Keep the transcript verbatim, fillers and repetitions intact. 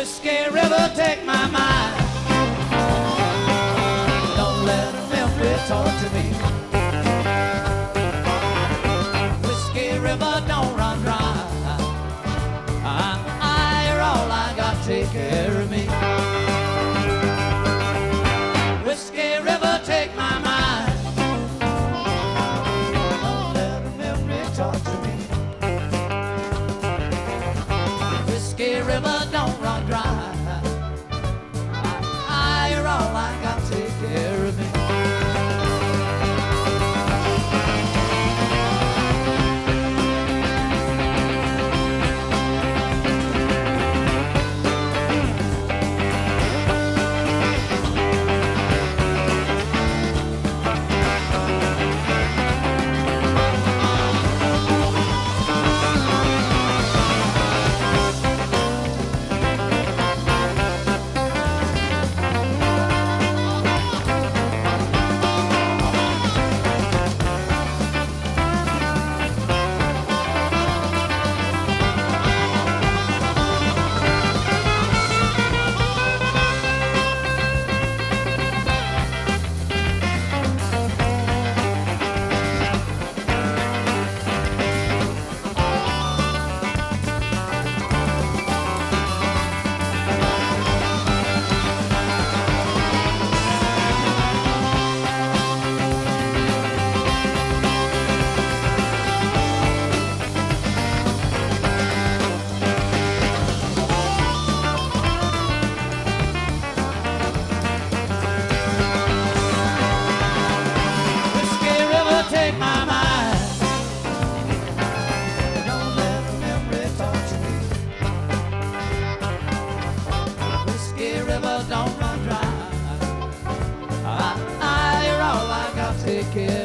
Whiskey River, take my mind. Don't let a memory torture me. Whiskey River, don't run dry. I, I, you're all I got, take care of me. Whiskey River, take my mind. Don't let a memory torture me. Whiskey River, don't run dry. I, you're all I got, take care of me. Take my mind. Don't let a memory torture me. Whiskey River, don't run dry. I, I, you're all I got, take care.